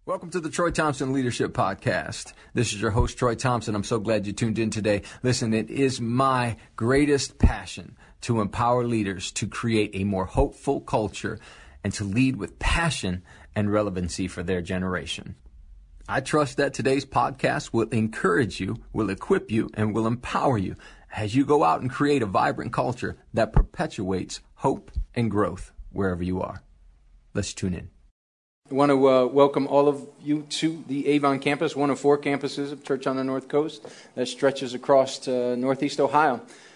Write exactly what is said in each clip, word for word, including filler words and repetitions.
Welcome to the Troy Thompson Leadership Podcast. This is your host, Troy Thompson. I'm so glad you tuned in today. Listen, it is my greatest passion to empower leaders to create a more hopeful culture and to lead with passion and relevancy for their generation. I trust that today's podcast will encourage you, will equip you, and will empower you as you go out and create a vibrant culture that perpetuates hope and growth wherever you are. Let's tune in. I want to uh, welcome all of you to the Avon campus, one of four campuses of Church on the North Coast that stretches across uh, Northeast Ohio.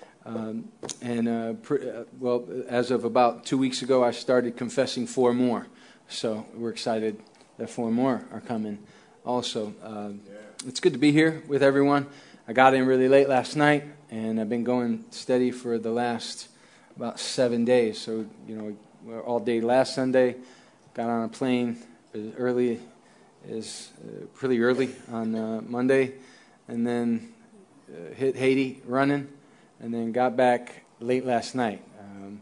Um, and, uh, pr- uh, well, as of about two weeks ago, I started confessing four more. So we're excited that four more are coming also. Uh, it's good to be here with everyone. I got in really late last night, and I've been going steady for the last about seven days. So, you know, we're all day last Sunday. Got on a plane as early as uh, pretty early on uh, Monday, and then uh, hit Haiti running, and then got back late last night. Um,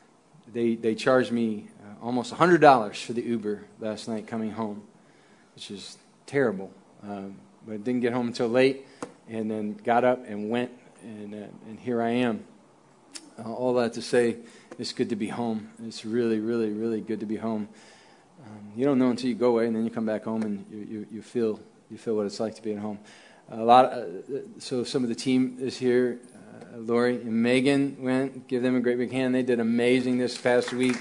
they they charged me uh, almost one hundred dollars for the Uber last night coming home, which is terrible. Um, but didn't get home until late, and then got up and went, and uh, and here I am. Uh, all that to say, it's good to be home. It's really, really, really good to be home. Um, you don't know until you go away, and then you come back home, and you, you, you feel you feel what it's like to be at home. A lot. Of, uh, so some of the team is here. Uh, Lori and Megan went. Give them a great big hand. They did amazing this past week.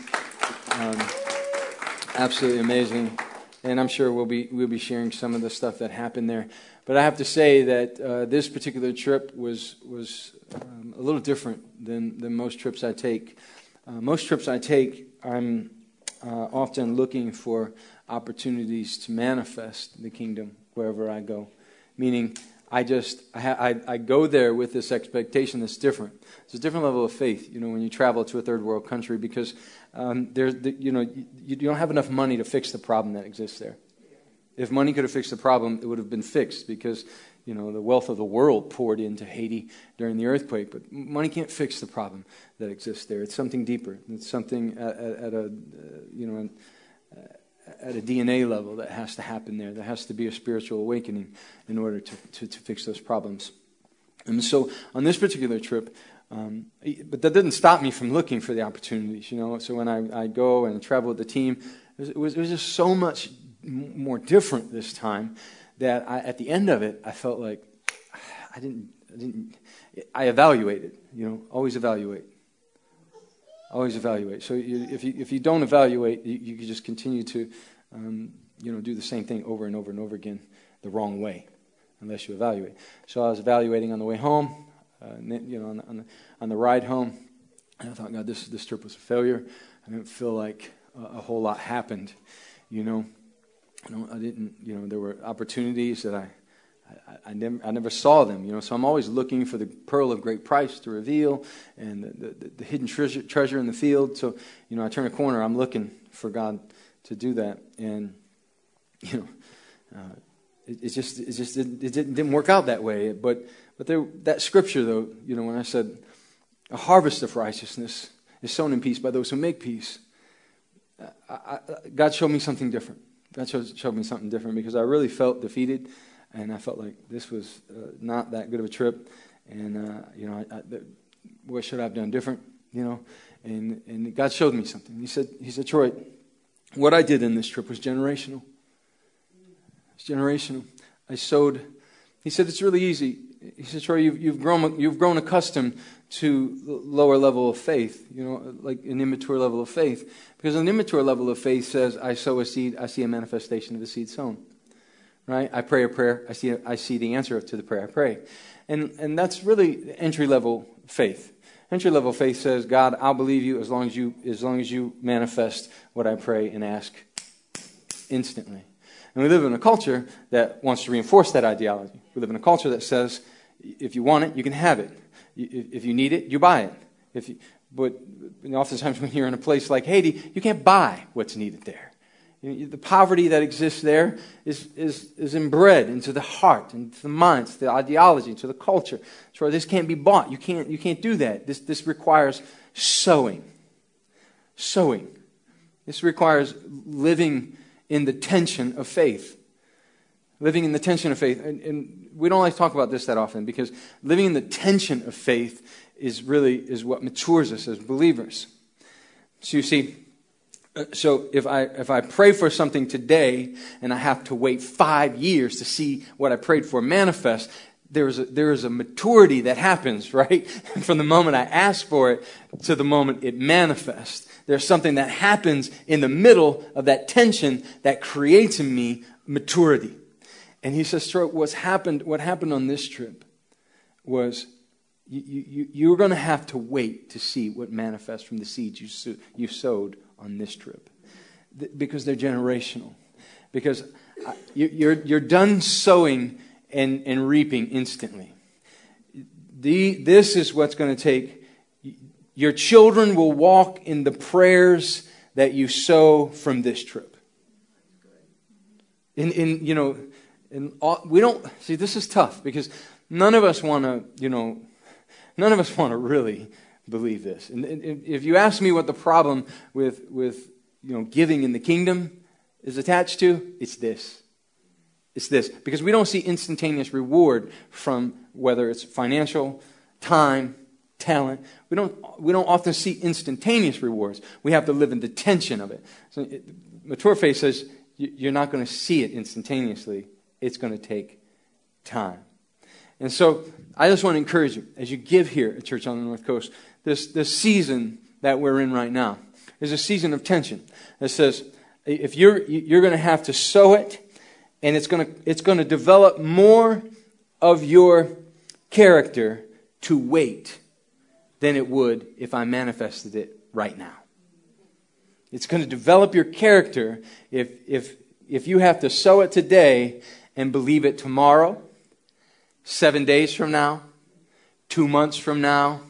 Um, absolutely amazing. And I'm sure we'll be we'll be sharing some of the stuff that happened there. But I have to say that uh, this particular trip was was um, a little different than than most trips I take. Uh, most trips I take, I'm Uh, often looking for opportunities to manifest the kingdom wherever I go. Meaning, I just, I, ha- I, I go there with this expectation that's different. It's a different level of faith, you know, when you travel to a third world country, because um, there's, the, you know, you, you don't have enough money to fix the problem that exists there. If money could have fixed the problem, it would have been fixed, because you know, the wealth of the world poured into Haiti during the earthquake. But money can't fix the problem that exists there. It's something deeper. It's something at, at, at a, uh, you know, at a D N A level that has to happen there. There has to be a spiritual awakening in order to, to, to fix those problems. And so on this particular trip, um, but that didn't stop me from looking for the opportunities, you know. So when I, I go and travel with the team, it was, it was just so much more different this time, that I, at the end of it, I felt like I didn't, I didn't, I evaluated, you know, always evaluate. Always evaluate. So you, if you if you don't evaluate, you, you can just continue to, um, you know, do the same thing over and over and over again the wrong way, unless you evaluate. So I was evaluating on the way home, uh, you know, on the, on the, on the ride home, and I thought, God, this, this trip was a failure. I didn't feel like a, a whole lot happened, you know. You know, I didn't, you know, there were opportunities that I, I, I never, I never saw them, you know, so I'm always looking for the pearl of great price to reveal, and the, the, the hidden treasure, treasure in the field. So, you know, I turn a corner, I'm looking for God to do that, and, you know, uh, it, it just, it just didn't, it didn't, didn't work out that way. But, but there, that scripture, though, you know, when I said, a harvest of righteousness is sown in peace by those who make peace, I, I, God showed me something different. God showed, showed me something different, because I really felt defeated, and I felt like this was uh, not that good of a trip, and uh, you know, I, I, the, what should I have done different? You know, and and God showed me something. He said, He said, Troy, what I did in this trip was generational. It's generational. I sowed. He said, it's really easy. He said, Troy, you've, you've grown you've grown accustomed to lower level of faith, you know, like an immature level of faith. Because an immature level of faith says, I sow a seed, I see a manifestation of the seed sown. Right? I pray a prayer, I see I see the answer to the prayer I pray. And and that's really entry level faith. Entry level faith says, God, I'll believe you as long as you as long as you manifest what I pray and ask instantly. And we live in a culture that wants to reinforce that ideology. We live in a culture that says, if you want it, you can have it. If you need it, you buy it. If you, but oftentimes when you're in a place like Haiti, you can't buy what's needed there. The poverty that exists there is, is, is inbred into the heart, into the mind, into the ideology, into the culture. So this can't be bought. You can't, you can't do that. This, this requires sowing. Sowing. This requires living in the tension of faith. Living in the tension of faith. And, and we don't like to talk about this that often, because living in the tension of faith is really is what matures us as believers. So you see, so if I if I pray for something today and I have to wait five years to see what I prayed for manifest, there is a, there is a maturity that happens, right? From the moment I ask for it to the moment it manifests. There's something that happens in the middle of that tension that creates in me maturity. And he says, what's happened, what happened on this trip was you, you, you're going to have to wait to see what manifests from the seeds you, sow, you sowed on this trip. Th- because they're generational. Because you, you're, you're done sowing and, and reaping instantly. The, this is what's going to take. Your children will walk in the prayers that you sow from this trip. In, in you know... And we don't see. This is tough because none of us want to, you know, none of us want to really believe this. And if you ask me what the problem with with you know giving in the kingdom is attached to, it's this. It's this because we don't see instantaneous reward from whether it's financial, time, talent. We don't we don't often see instantaneous rewards. We have to live in the tension of it. So it, mature faith says you're not going to see it instantaneously. It's going to take time. And so I just want to encourage you, as you give here at Church on the North Coast, this, this season that we're in right now is a season of tension. It says, if you're you're going to have to sow it, and it's going to it's going to develop more of your character to wait than it would if I manifested it right now. It's going to develop your character if if if you have to sow it today and believe it tomorrow, seven days from now, two months from now,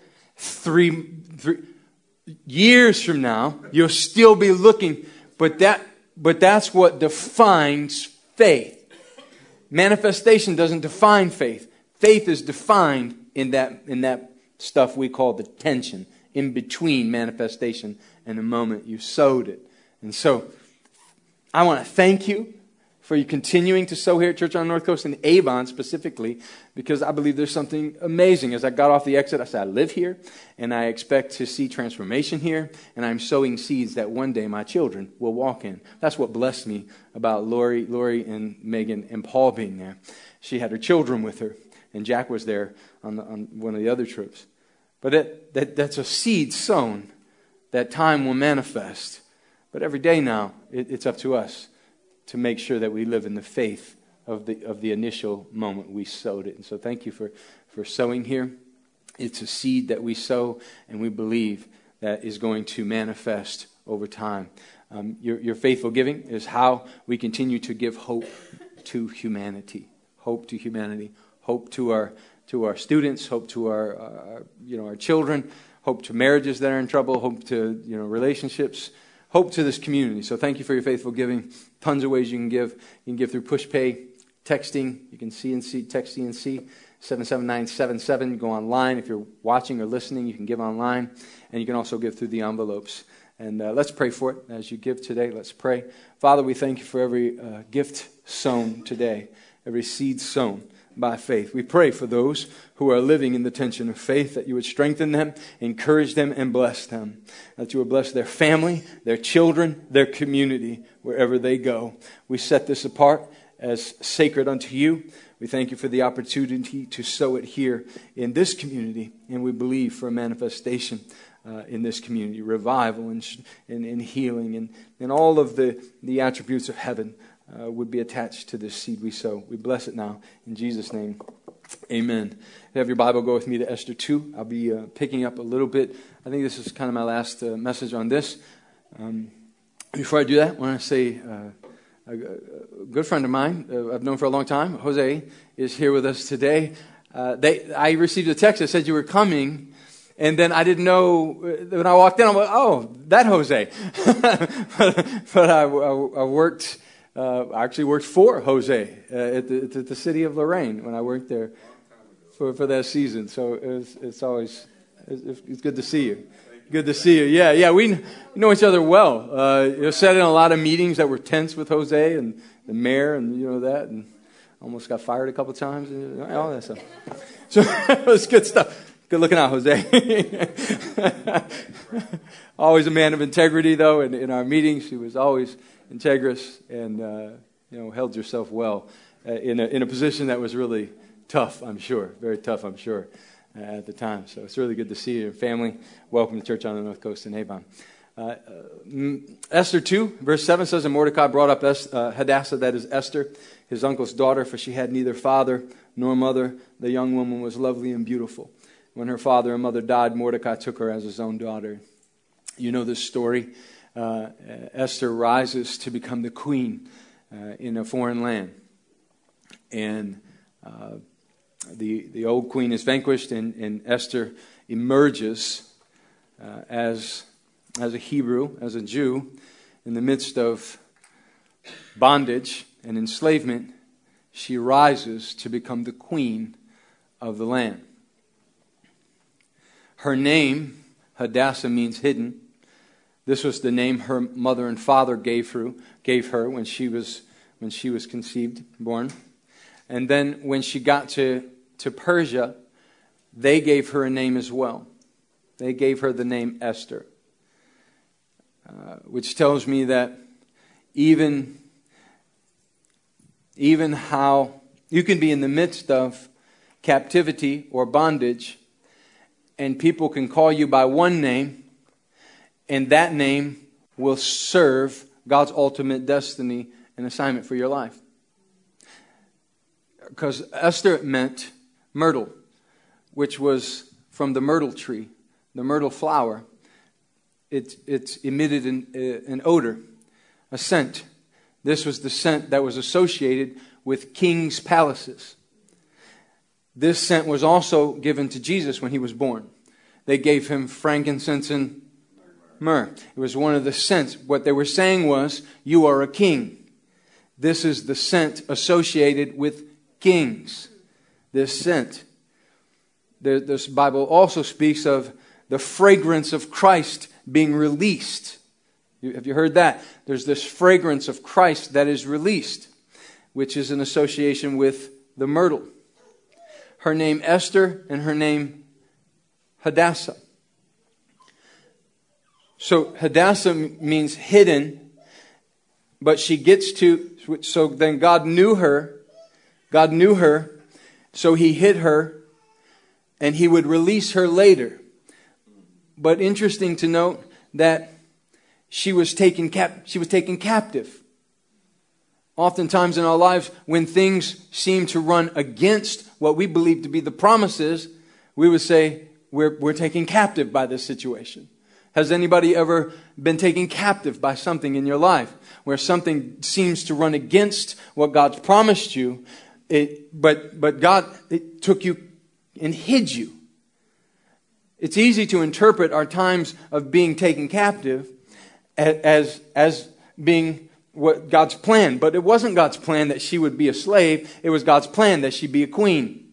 three, three years from now, you'll still be looking. But that, but that's what defines faith. Manifestation doesn't define faith. Faith is defined in that in that stuff we call the tension in between manifestation and the moment you sowed it. And so, I want to thank you for you continuing to sow here at Church on the North Coast and Avon specifically, because I believe there's something amazing. As I got off the exit, I said, I live here, and I expect to see transformation here, and I'm sowing seeds that one day my children will walk in. That's what blessed me about Lori, Lori and Megan and Paul being there. She had her children with her, and Jack was there on, the, on one of the other trips. But that, that that's a seed sown that time will manifest. But every day now, it, it's up to us to make sure that we live in the faith of the of the initial moment we sowed it. And so thank you for, for sowing here. It's a seed that we sow, and we believe that is going to manifest over time. Um, your, your faithful giving is how we continue to give hope to humanity. Hope to humanity. Hope to our to our students. Hope to our, our you know our children. Hope to marriages that are in trouble. Hope to you know relationships. Hope to this community. So thank you for your faithful giving. Tons of ways you can give. You can give through PushPay, texting. You can C N C, text C N C, seven seven nine seven seven. Go online. If you're watching or listening, you can give online. And you can also give through the envelopes. And uh, let's pray for it as you give today. Let's pray. Father, we thank you for every uh, gift sown today, every seed sown by faith. We pray for those who are living in the tension of faith, that you would strengthen them, encourage them, and bless them. That you would bless their family, their children, their community, wherever they go. We set this apart as sacred unto you. We thank you for the opportunity to sow it here in this community, and we believe for a manifestation uh, in this community, revival and, and, and healing, and, and all of the, the attributes of heaven Uh, would be attached to this seed we sow. We bless it now. In Jesus' name, amen. If you have your Bible, go with me to Esther two. I'll be uh, picking up a little bit. I think this is kind of my last uh, message on this. Um, before I do that, I want to say uh, a, a good friend of mine uh, I've known for a long time, Jose, is here with us today. Uh, they, I received a text that said you were coming, and then I didn't know, when I walked in, I'm like, oh, that Jose. but but I, I, I worked... Uh, I actually worked for Jose uh, at, the, at the city of Lorraine when I worked there for, for that season. So it was, it's always it's, it's good to see you. Good to see you. Yeah, yeah, we know each other well. Uh, you know, sat in a lot of meetings that were tense with Jose and the mayor, and you know that, and almost got fired a couple times, and all that stuff. So it was good stuff. Good looking out, Jose. Always a man of integrity, though. In, in our meetings, he was always integrous, and uh, you know, held yourself well uh, in a in a position that was really tough. I'm sure, very tough. I'm sure. Uh, at the time. So it's really good to see your family. Welcome to Church on the North Coast in Avon. Uh, uh, Esther two, verse seven says, and Mordecai brought up es- uh, Hadassah, that is Esther, his uncle's daughter, for she had neither father nor mother. The young woman was lovely and beautiful. When her father and mother died, Mordecai took her as his own daughter. You know this story. Uh, Esther rises to become the queen uh, in a foreign land. And uh, The the old queen is vanquished, and, and Esther emerges uh, as as a Hebrew, as a Jew, in the midst of bondage and enslavement. She rises to become the queen of the land. Her name, Hadassah, means hidden. This was the name her mother and father gave her gave her when she was when she was conceived, born. And then when she got to, to Persia, they gave her a name as well. They gave her the name Esther, uh, which tells me that even, even how you can be in the midst of captivity or bondage, and people can call you by one name, and that name will serve God's ultimate destiny and assignment for your life. Because Esther meant myrtle, which was from the myrtle tree, the myrtle flower. It, it emitted an, an odor, a scent. This was the scent that was associated with kings' palaces. This scent was also given to Jesus when he was born. They gave him frankincense and myrrh. It was one of the scents. What they were saying was, you are a king. This is the scent associated with kings, this scent. The, this Bible also speaks of the fragrance of Christ being released. You, have you heard that? There's this fragrance of Christ that is released, which is an association with the myrtle. Her name Esther and her name Hadassah. So Hadassah means hidden, but she gets to, so then God knew her. God knew her, so he hid her, and he would release her later. But interesting to note that she was taken cap- she was taken captive. Oftentimes in our lives, when things seem to run against what we believe to be the promises, we would say, we're, we're taken captive by this situation. Has anybody ever been taken captive by something in your life, where something seems to run against what God's promised you? It, but but God it took you and hid you. It's easy to interpret our times of being taken captive as, as being what God's plan. But it wasn't God's plan that she would be a slave. It was God's plan that she be a queen.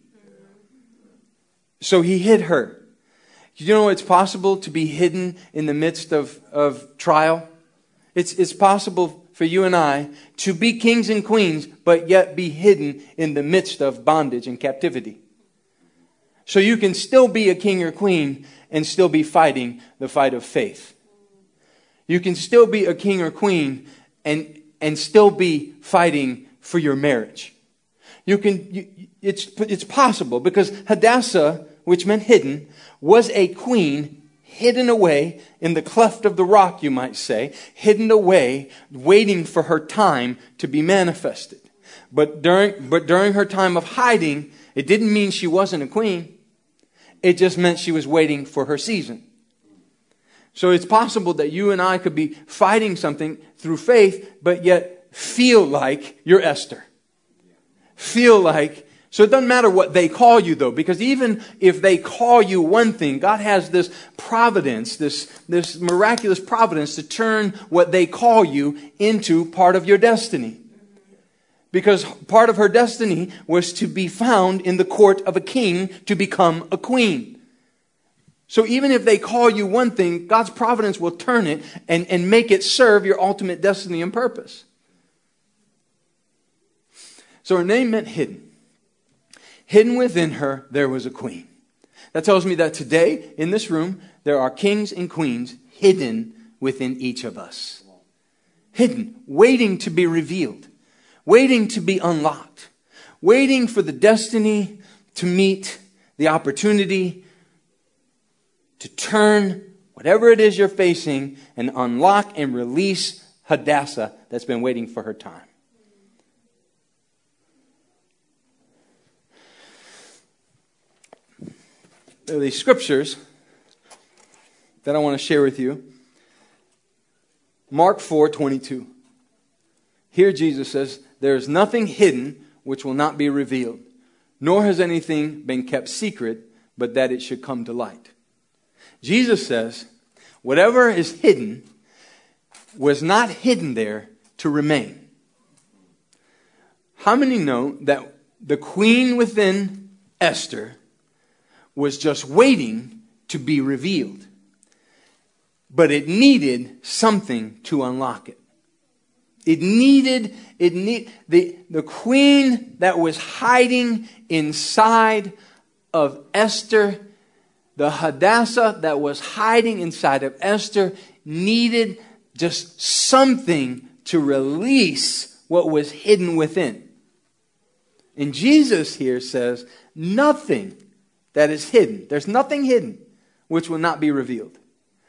So he hid her. You know it's possible to be hidden in the midst of, of trial? It's, it's possible for you and I to be kings and queens, but yet be hidden in the midst of bondage and captivity. So you can still be a king or queen and still be fighting the fight of faith. You can still be a king or queen and, and still be fighting for your marriage. You can, you, it's, it's possible because Hadassah, which meant hidden, was a queen hidden away in the cleft of the rock, you might say, hidden away, waiting for her time to be manifested. But during, but during her time of hiding, it didn't mean she wasn't a queen. It just meant she was waiting for her season. So it's possible that you and I could be fighting something through faith, but yet feel like you're Esther. Feel like So it doesn't matter what they call you, though, because even if they call you one thing, God has this providence, this, this miraculous providence to turn what they call you into part of your destiny. Because part of her destiny was to be found in the court of a king to become a queen. So even if they call you one thing, God's providence will turn it and, and make it serve your ultimate destiny and purpose. So her name meant hidden. Hidden within her, there was a queen. That tells me that today, in this room, there are kings and queens hidden within each of us. Hidden, waiting to be revealed, waiting to be unlocked, waiting for the destiny to meet, the opportunity to turn whatever it is you're facing and unlock and release Hadassah that's been waiting for her time. There are these scriptures that I want to share with you. Mark four twenty-two. Here Jesus says, there is nothing hidden which will not be revealed, nor has anything been kept secret, but that it should come to light. Jesus says, whatever is hidden was not hidden there to remain. How many know that the queen within Esther was just waiting to be revealed, but it needed something to unlock it? It needed, it need the, the queen that was hiding inside of Esther, the Hadassah that was hiding inside of Esther, needed just something to release what was hidden within. And Jesus here says, nothing that is hidden, there's nothing hidden which will not be revealed.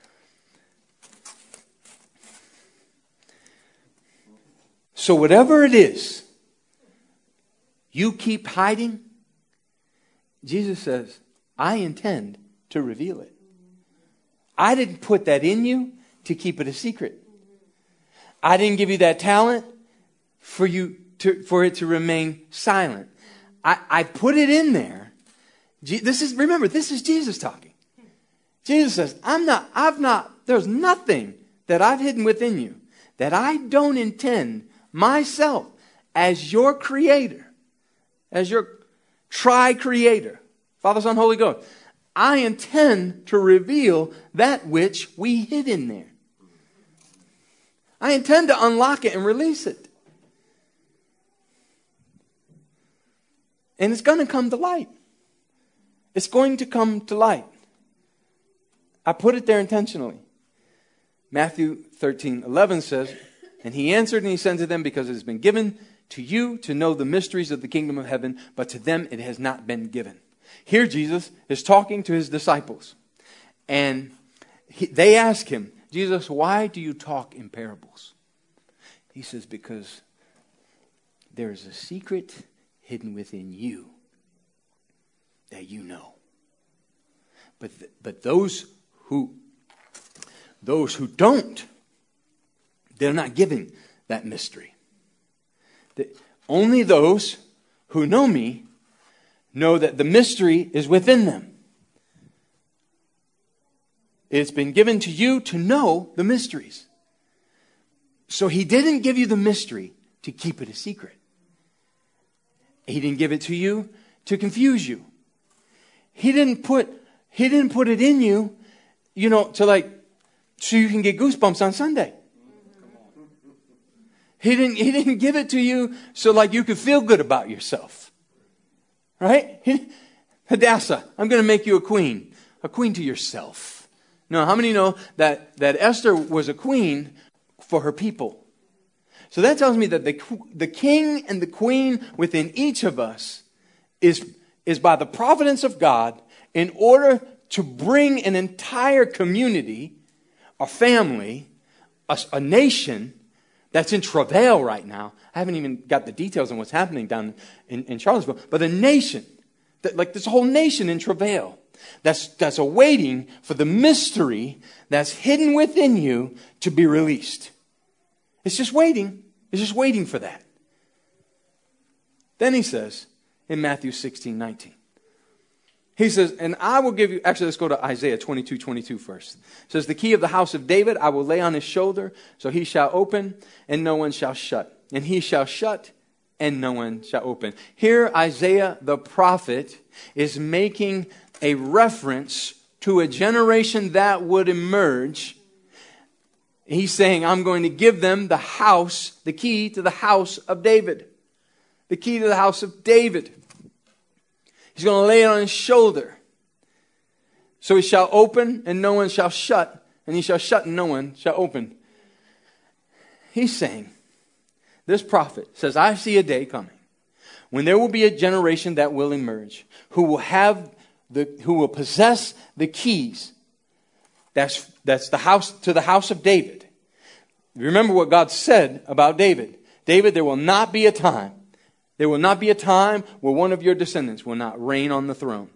So whatever it is you keep hiding, Jesus says, I intend to reveal it. I didn't put that in you to keep it a secret. I didn't give you that talent for you to, for it to remain silent. I, I put it in there. This is, remember, this is Jesus talking. Jesus says, I'm not, I've not, there's nothing that I've hidden within you that I don't intend myself as your creator, as your tri-creator, Father, Son, Holy Ghost. I intend to reveal that which we hid in there. I intend to unlock it and release it. And it's going to come to light. It's going to come to light. I put it there intentionally. Matthew thirteen eleven says, and he answered and he said to them, because it has been given to you to know the mysteries of the kingdom of heaven, but to them it has not been given. Here Jesus is talking to his disciples. And he, they ask him, Jesus, why do you talk in parables? He says, because there is a secret hidden within you that you know. But th- but those who those who don't, they're not given that mystery. The, only those who know me know that the mystery is within them. It's been given to you to know the mysteries. So he didn't give you the mystery to keep it a secret. He didn't give it to you to confuse you. He didn't put he didn't put it in you, you know, to like so you can get goosebumps on Sunday. He didn't he didn't give it to you so like you could feel good about yourself. Right? He, Hadassah, I'm going to make you a queen. A queen to yourself. No, how many know that, that Esther was a queen for her people? So that tells me that the, the king and the queen within each of us is, is by the providence of God in order to bring an entire community, a family, a, a nation that's in travail right now. I haven't even got the details on what's happening down in, in Charlottesville. But a nation, that, like this whole nation in travail, that's, that's awaiting for the mystery that's hidden within you to be released. It's just waiting. It's just waiting for that. Then he says in Matthew sixteen nineteen. He says, and I will give you, actually let's go to Isaiah twenty-two twenty-two first. It says, the key of the house of David I will lay on his shoulder, so he shall open and no one shall shut. And he shall shut and no one shall open. Here Isaiah the prophet is making a reference to a generation that would emerge. He's saying, I'm going to give them the house, the key to the house of David. The key to the house of David. He's going to lay it on his shoulder. So he shall open and no one shall shut, and he shall shut and no one shall open. He's saying, this prophet says, I see a day coming when there will be a generation that will emerge who will have the, who will possess the keys. That's, that's the house to the house of David. Remember what God said about David. David, there will not be a time, there will not be a time where one of your descendants will not reign on the throne.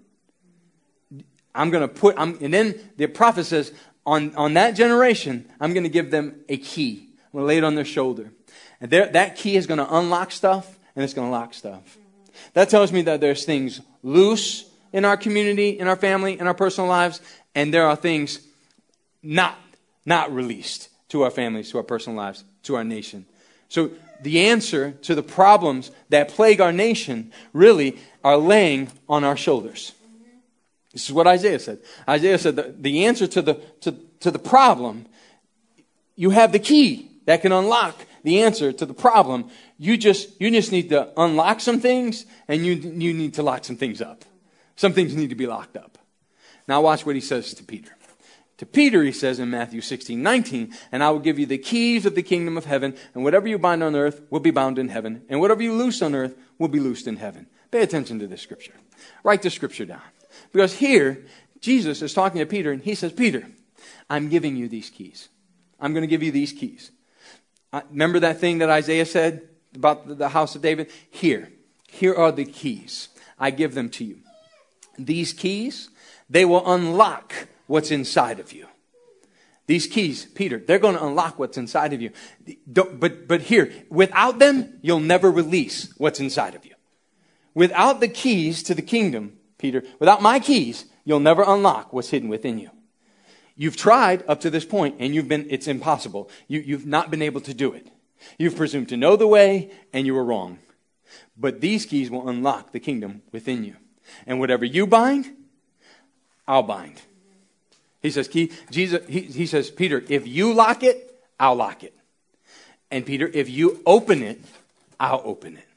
I'm going to put, I'm, and then the prophet says, on, on that generation, I'm going to give them a key. I'm going to lay it on their shoulder. And there, that key is going to unlock stuff, and it's going to lock stuff. That tells me that there's things loose in our community, in our family, in our personal lives, and there are things not, not released to our families, to our personal lives, to our nation. So the answer to the problems that plague our nation really are laying on our shoulders. This is what Isaiah said. Isaiah said that the answer to the, to, to the problem, you have the key that can unlock the answer to the problem. You just, you just need to unlock some things, and you, you need to lock some things up. Some things need to be locked up. Now watch what he says to Peter. To Peter, he says in Matthew sixteen nineteen, and I will give you the keys of the kingdom of heaven, and whatever you bind on earth will be bound in heaven, and whatever you loose on earth will be loosed in heaven. Pay attention to this scripture. Write this scripture down. Because here, Jesus is talking to Peter, and he says, Peter, I'm giving you these keys. I'm going to give you these keys. Uh, remember that thing that Isaiah said about the, the house of David? Here. Here are the keys. I give them to you. These keys, they will unlock what's inside of you. These keys, Peter, they're going to unlock what's inside of you. Don't, but, but here, without them, you'll never release what's inside of you. Without the keys to the kingdom, Peter, without my keys, you'll never unlock what's hidden within you. You've tried up to this point, and you've been, it's impossible. You, you've not been able to do it. You've presumed to know the way, and you were wrong. But these keys will unlock the kingdom within you. And whatever you bind, I'll bind. He says, Key, Jesus, he, he says, Peter, if you lock it, I'll lock it. And Peter, if you open it, I'll open it.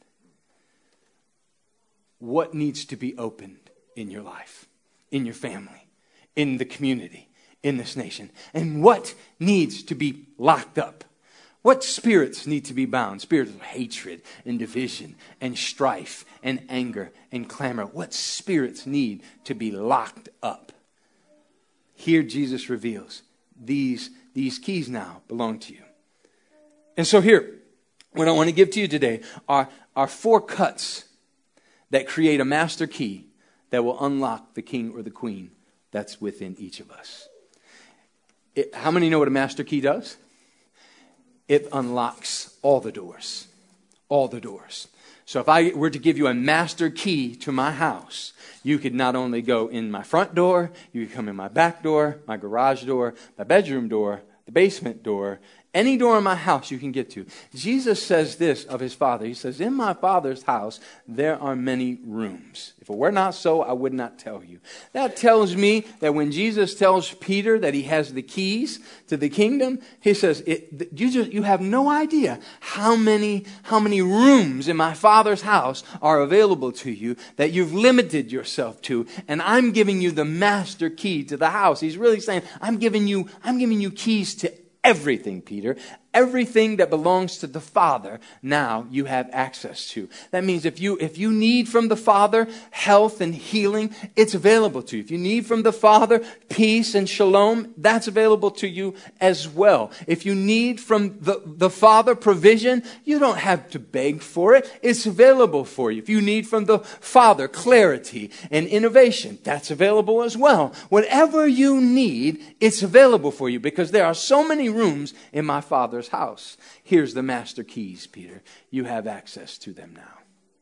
What needs to be opened in your life, in your family, in the community, in this nation? And what needs to be locked up? What spirits need to be bound? Spirits of hatred and division and strife and anger and clamor. What spirits need to be locked up? Here Jesus reveals these, these keys now belong to you. And so here, what I want to give to you today are, are four cuts that create a master key that will unlock the king or the queen that's within each of us. It, how many know what a master key does? It unlocks all the doors. All the doors. So if I were to give you a master key to my house, you could not only go in my front door, you could come in my back door, my garage door, my bedroom door, the basement door, any door in my house you can get to. Jesus says this of his Father. He says, in my Father's house, there are many rooms. If it were not so, I would not tell you. That tells me that when Jesus tells Peter that he has the keys to the kingdom, he says, it, you just, you have no idea how many, how many rooms in my Father's house are available to you that you've limited yourself to. And I'm giving you the master key to the house. He's really saying, I'm giving you, I'm giving you keys to everything, Peter. Everything that belongs to the Father, now you have access to. That means if you if you need from the Father health and healing, it's available to you. If you need from the Father peace and shalom, that's available to you as well. If you need from the, the Father provision, you don't have to beg for it. It's available for you. If you need from the Father clarity and innovation, that's available as well. Whatever you need, it's available for you because there are so many rooms in my Father's house. Here's the master keys, Peter. You have access to them now.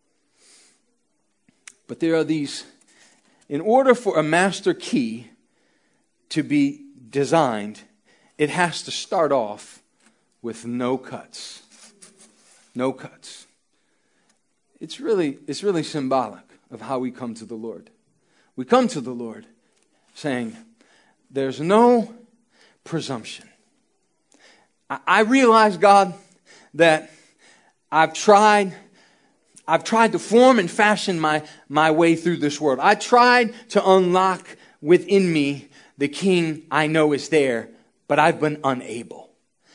But there are these, in order for a master key to be designed, it has to start off with no cuts. No cuts. It's really, it's really symbolic of how we come to the Lord. We come to the Lord saying, there's no presumption. I, I realize, God, that I've tried, I've tried to form and fashion my, my way through this world. I tried to unlock within me the king I know is there, but I've been unable.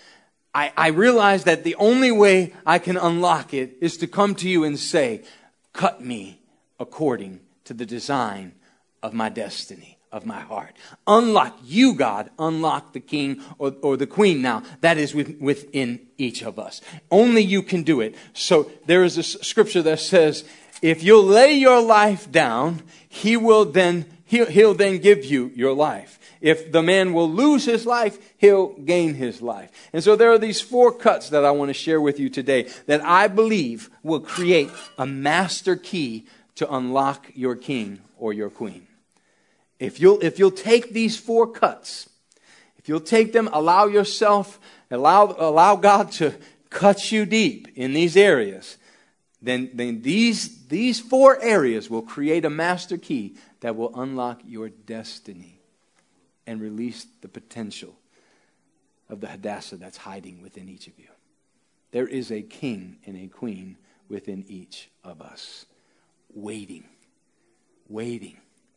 I, I realize that the only way I can unlock it is to come to you and say, cut me according to the design of my destiny, of my heart. Unlock you, God, unlock the king or, or the queen now. That is with, within each of us. Only you can do it. So there is a scripture that says, if you'll lay your life down, he will then, he'll, he'll then give you your life. If the man will lose his life, he'll gain his life. And so there are these four cuts that I want to share with you today that I believe will create a master key to unlock your king or your queen. If you'll, if you'll take these four cuts, if you'll take them, allow yourself, allow, allow God to cut you deep in these areas, then, then these, these four areas will create a master key that will unlock your destiny and release the potential of the Hadassah that's hiding within each of you. There is a king and a queen within each of us, waiting, waiting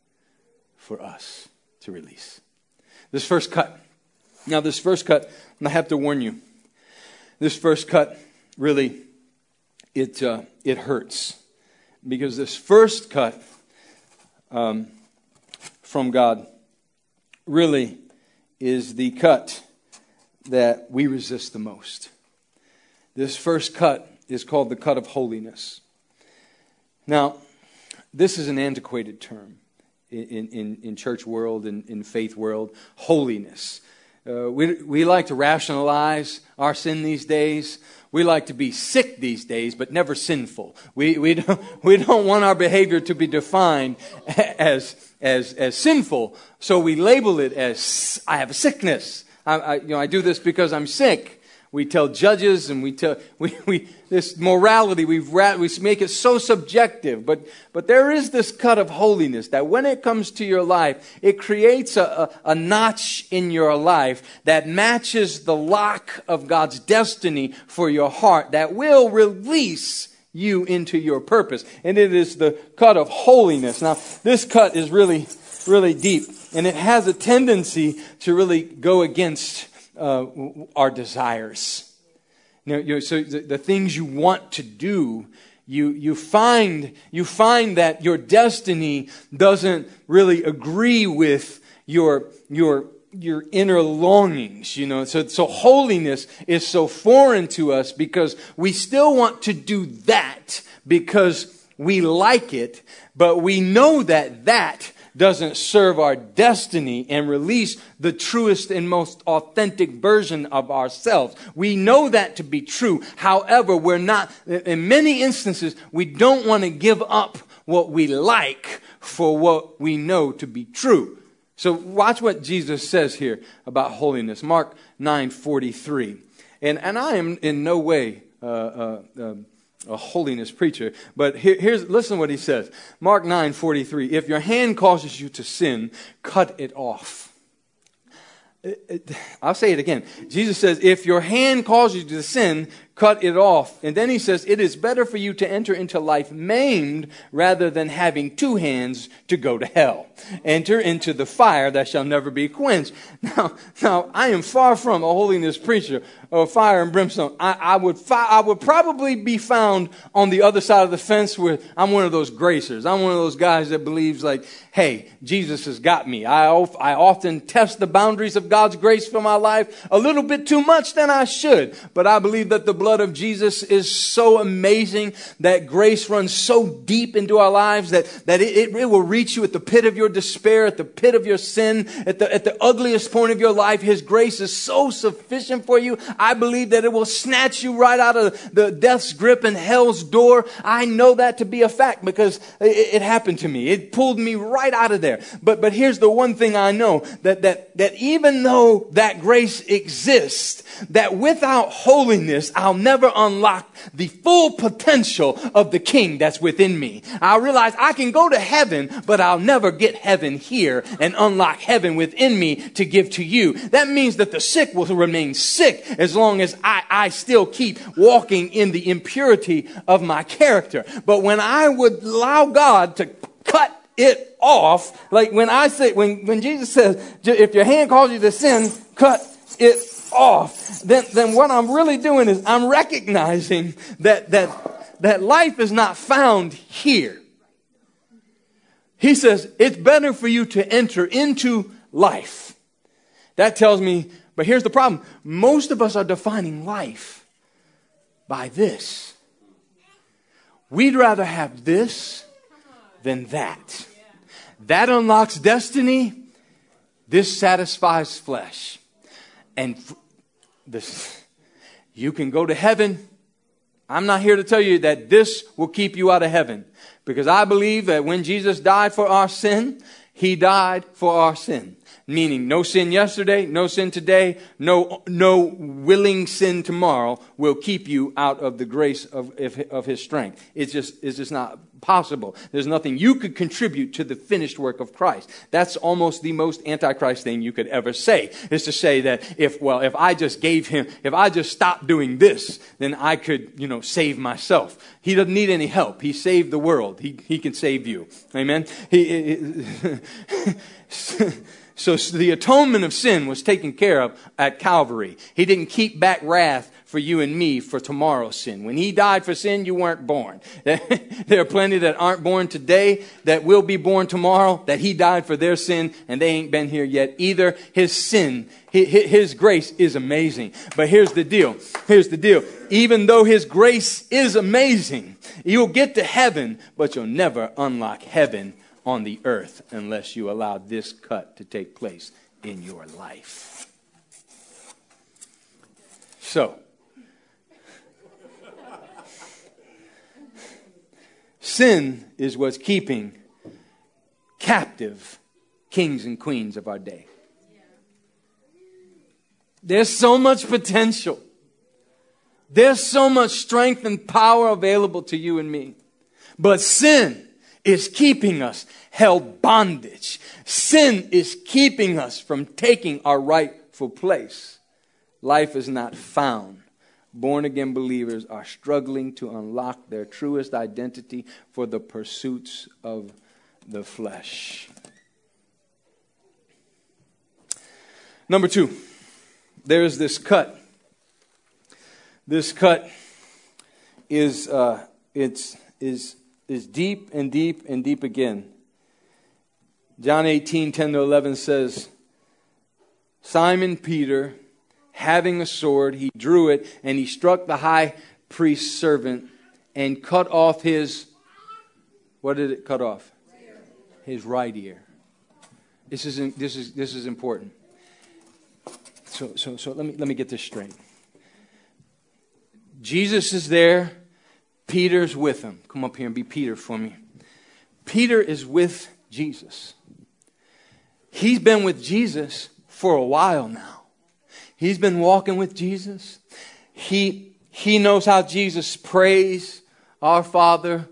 for us to release. This first cut. Now, this first cut, and I have to warn you, this first cut really, it uh, it hurts, because this first cut um, from God really is the cut that we resist the most. This first cut is called the cut of holiness. Now, this is an antiquated term in, in, in church world and in, in faith world. Holiness. Uh, we, we like to rationalize our sin these days. We like to be sick these days, but never sinful. We, we, don't, we don't want our behavior to be defined as, as, as sinful. So we label it as, I have a sickness. I, I, you know, I do this because I'm sick. We tell judges and we tell, we, we, this morality, we've, we make it so subjective. But, but there is this cut of holiness that when it comes to your life, it creates a, a, a notch in your life that matches the lock of God's destiny for your heart that will release you into your purpose. And it is the cut of holiness. Now, this cut is really, really deep. And it has a tendency to really go against Uh, our desires. You know, you know, so the, the things you want to do, you you find you find that your destiny doesn't really agree with your your your inner longings. You know, so so holiness is so foreign to us because we still want to do that because we like it, but we know that that doesn't serve our destiny and release the truest and most authentic version of ourselves. We know that to be true. However, we're not, in many instances, we don't want to give up what we like for what we know to be true. So watch what Jesus says here about holiness. Mark nine forty-three. And, and I am in no way uh, uh, uh, a holiness preacher, but here, here's listen to what he says. Mark nine forty-three. If your hand causes you to sin, cut it off. It, it, I'll say it again. Jesus says, if your hand causes you to sin, cut it off. And then he says, it is better for you to enter into life maimed rather than having two hands to go to hell. Enter into the fire that shall never be quenched. Now, now I am far from a holiness preacher or fire and brimstone. I, I would fi- I would probably be found on the other side of the fence where I'm one of those gracers. I'm one of those guys that believes like, hey, Jesus has got me. I, of, I often test the boundaries of God's grace for my life a little bit too much than I should. But I believe that the blood of Jesus is so amazing, that grace runs so deep into our lives that, that it, it will reach you at the pit of your despair, at the pit of your sin, at the, at the ugliest point of your life. His grace is so sufficient for you. I believe that it will snatch you right out of the death's grip and hell's door. I know that to be a fact because it, it happened to me. It pulled me right out of there. But, but here's the one thing I know, that, that, that even though that grace exists, that without holiness, I'll I'll never unlock the full potential of the King that's within me. I'll realize I can go to heaven, but I'll never get heaven here and unlock heaven within me to give to you. That means that the sick will remain sick as long as I, I still keep walking in the impurity of my character. But when I would allow God to cut it off, like when I say, when, when Jesus says, if your hand calls you to sin, cut it off, then, then what I'm really doing is I'm recognizing that, that, that life is not found here. He says, it's better for you to enter into life. That tells me, but here's the problem. Most of us are defining life by this. We'd rather have this than that. That unlocks destiny. This satisfies flesh. And this, you can go to heaven. I'm not here to tell you that this will keep you out of heaven. Because I believe that when Jesus died for our sin, he died for our sin. Meaning no sin yesterday, no sin today, no no willing sin tomorrow will keep you out of the grace of, of, of his strength. It's just, it's just not possible. There's nothing you could contribute to the finished work of Christ. That's almost the most antichrist thing you could ever say, is to say that if, well, if I just gave him, if I just stopped doing this, then I could, you know, save myself. He doesn't need any help. He saved the world. He, he can save you. Amen. He, So the atonement of sin was taken care of at Calvary. He didn't keep back wrath for you and me for tomorrow's sin. When he died for sin, you weren't born. There are plenty that aren't born today that will be born tomorrow, that he died for their sin, and they ain't been here yet either. His sin, his grace is amazing. But here's the deal. Here's the deal. Even though his grace is amazing, you'll get to heaven, but you'll never unlock heaven on the earth unless you allow this cut to take place in your life. So, sin is what's keeping captive kings and queens of our day. There's so much potential. There's so much strength and power available to you and me. But sin is keeping us held bondage. Sin is keeping us from taking our rightful place. Life is not found. Born again believers are struggling to unlock their truest identity for the pursuits of the flesh. Number two, there is this cut. This cut is uh, it's is. is deep and deep and deep again. John eighteen, ten to eleven says, Simon Peter, having a sword, he drew it and he struck the high priest's servant and cut off his, what did it cut off? His right ear. This is this is this is important. So so so let me let me get this straight. Jesus is there. Peter's with him. Come up here and be Peter for me. Peter is with Jesus. He's been with Jesus for a while now. He's been walking with Jesus. He, he knows how Jesus prays, Our Father.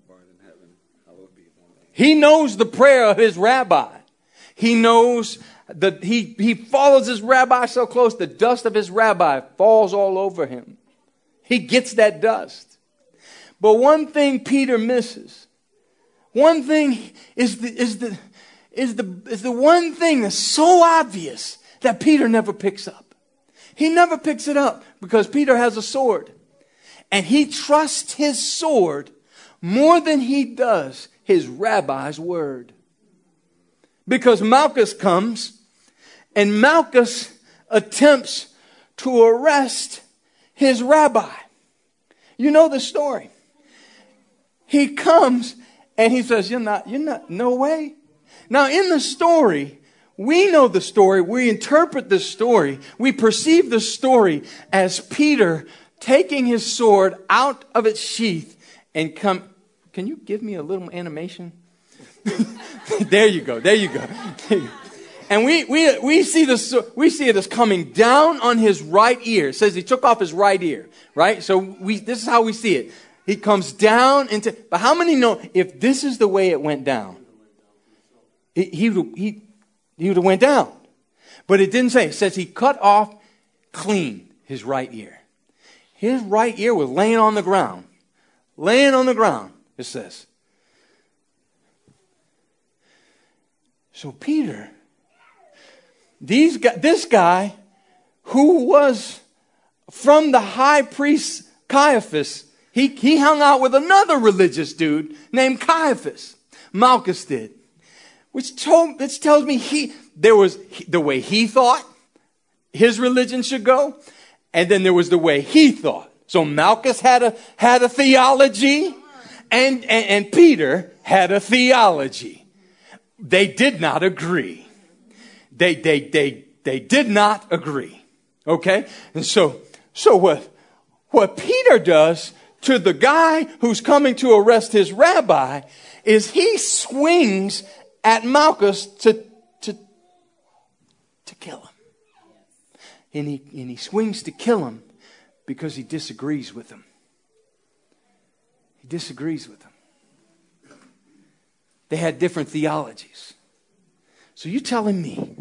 He knows the prayer of his rabbi. He knows that he, he follows his rabbi so close, the dust of his rabbi falls all over him. He gets that dust. But one thing Peter misses, one thing is the, is the, is the, is the one thing that's so obvious that Peter never picks up. He never picks it up because Peter has a sword. And he trusts his sword more than he does his rabbi's word. Because Malchus comes and Malchus attempts to arrest his rabbi. You know the story. He comes and he says, you're not, you're not, no way. Now in the story, we know the story. We interpret the story. We perceive the story as Peter taking his sword out of its sheath and come. Can you give me a little animation? There you go. There you go. There you go. And we, we, we see this, we see it as coming down on his right ear. It says he took off his right ear, right? So we, this is how we see it. He comes down into, but how many know if this is the way it went down, he, he, he, he would have went down. But it didn't say, it says he cut off clean his right ear. His right ear was laying on the ground. Laying on the ground, it says. So Peter, these guy, this guy who was from the high priest Caiaphas, he, he hung out with another religious dude named Caiaphas. Malchus did. Which, told, which tells me he there was the way he thought his religion should go, and then there was the way he thought. So Malchus had a had a theology, and, and, and Peter had a theology. They did not agree. They they they they did not agree. Okay? And so so what what Peter does to the guy who's coming to arrest his rabbi is he swings at Malchus to to to kill him. And he and he swings to kill him because he disagrees with him. He disagrees with him. They had different theologies. So you're telling me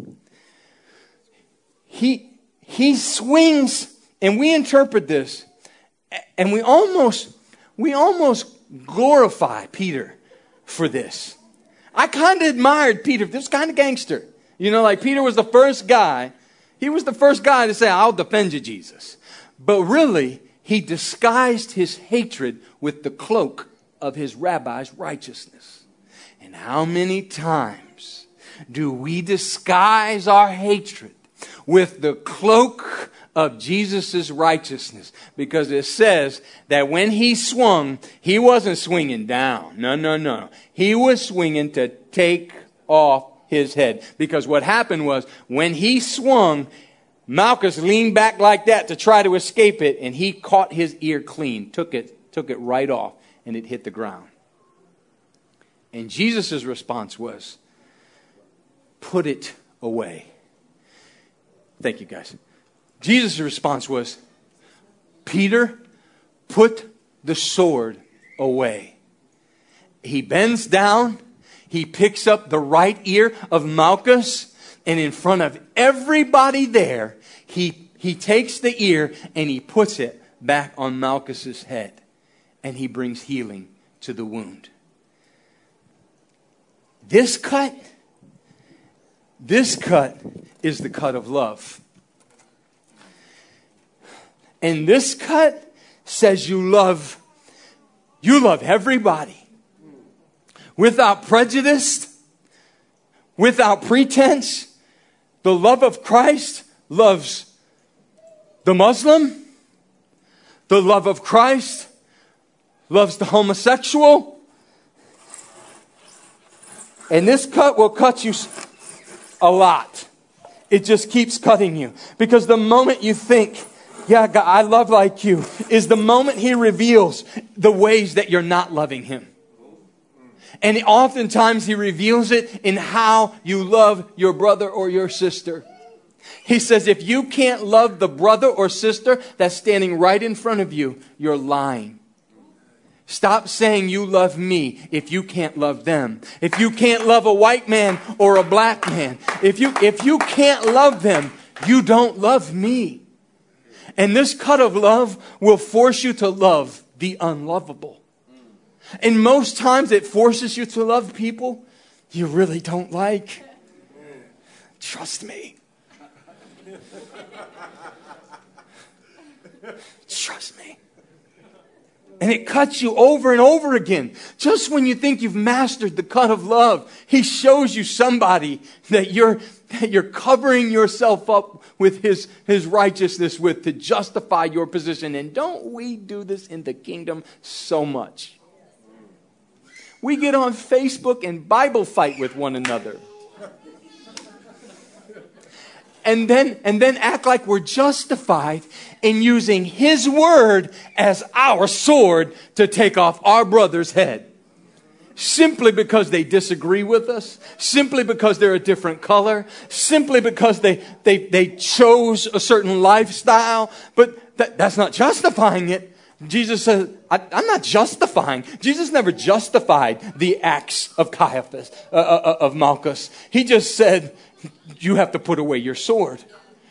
he he swings, and we interpret this, and we almost we almost glorify Peter for this. I kind of admired Peter, this kind of gangster. You know, like Peter was the first guy. He was the first guy to say, I'll defend you, Jesus. But really, he disguised his hatred with the cloak of his rabbi's righteousness. And how many times do we disguise our hatred with the cloak of Jesus' righteousness? Because it says that when he swung, he wasn't swinging down. No, no, no. He was swinging to take off his head. Because what happened was, when he swung, Malchus leaned back like that to try to escape it, and he caught his ear clean, took it, took it right off, and it hit the ground. And Jesus' response was, put it away. Thank you, guys. Jesus' response was, Peter, put the sword away. He bends down. He picks up the right ear of Malchus, and in front of everybody there, he, he takes the ear and he puts it back on Malchus's head, and he brings healing to the wound. This cut, this cut is the cut of love. And this cut says you love, you love everybody. Without prejudice, without pretense. The love of Christ loves the Muslim. The love of Christ loves the homosexual. And this cut will cut you a lot. It just keeps cutting you. Because the moment you think, yeah, God, I love like you, is the moment He reveals the ways that you're not loving Him. And oftentimes He reveals it in how you love your brother or your sister. He says, if you can't love the brother or sister that's standing right in front of you, you're lying. Stop saying you love me if you can't love them. If you can't love a white man or a black man. If you, if you can't love them, you don't love me. And this cut of love will force you to love the unlovable. And most times it forces you to love people you really don't like. Trust me. Trust me. And it cuts you over and over again. Just when you think you've mastered the cut of love, He shows you somebody that you're, that you're covering yourself up with his, his righteousness with to justify your position. And don't we do this in the kingdom so much? We get on Facebook and Bible fight with one another. And then, and then act like we're justified in using His word as our sword to take off our brother's head. simply because they disagree with us, simply because they're a different color, simply because they, they, they chose a certain lifestyle. But that, that's not justifying it. Jesus says, I, I'm not justifying. Jesus never justified the acts of Caiaphas, uh, uh, of Malchus. He just said, you have to put away your sword.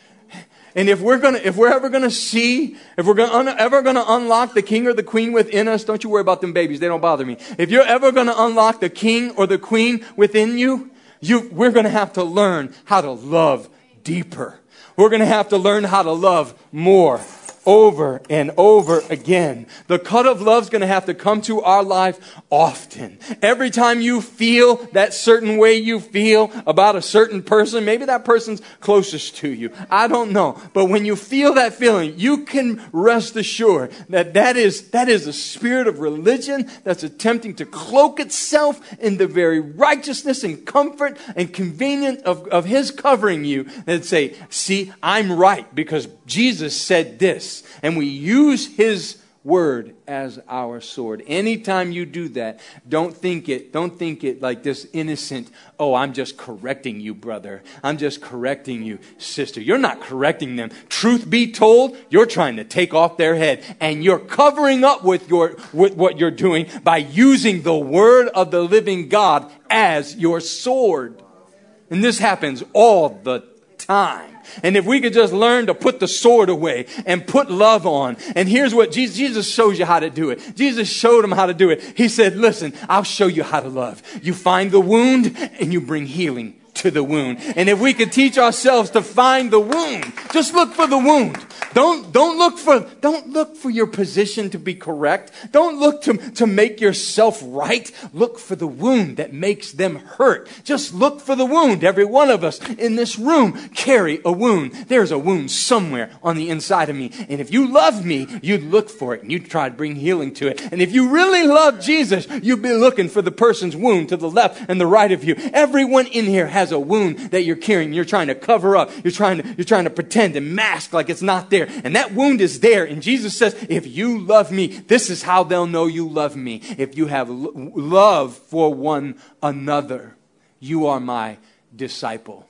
And if we're gonna, if we're ever gonna see, if we're gonna, un, ever gonna unlock the king or the queen within us, don't you worry about them babies. They don't bother me. If you're ever gonna unlock the king or the queen within you, you, we're gonna have to learn how to love deeper. We're gonna have to learn how to love more. Over and over again. The cut of love is going to have to come to our life often. Every time you feel that certain way you feel about a certain person, maybe that person's closest to you. I don't know. But when you feel that feeling, you can rest assured that that is, that is a spirit of religion that's attempting to cloak itself in the very righteousness and comfort and convenience of, of His covering you. And say, see, I'm right because Jesus said this. And we use His word as our sword. Anytime you do that, don't think it, don't think it like this innocent, oh, I'm just correcting you, brother. I'm just correcting you, sister. You're not correcting them. Truth be told, you're trying to take off their head. And you're covering up with your with what you're doing by using the word of the living God as your sword. And this happens all the time. And if we could just learn to put the sword away and put love on. And here's what Jesus, Jesus shows you how to do it. Jesus showed him how to do it. He said, listen, I'll show you how to love. You find the wound and you bring healing to the wound. And if we could teach ourselves to find the wound, just look for the wound. Don't, don't look for, don't look for your position to be correct. Don't look to, to make yourself right. Look for the wound that makes them hurt. Just look for the wound. Every one of us in this room carry a wound. There's a wound somewhere on the inside of me. And if you love me, you'd look for it and you'd try to bring healing to it. And if you really love Jesus, you'd be looking for the person's wound to the left and the right of you. Everyone in here has a wound that you're carrying. You're trying to cover up. You're trying to, you're trying to pretend and mask like it's not there. And that wound is there. And Jesus says, if you love me, this is how they'll know you love me. If you have lo- love for one another, you are my disciple.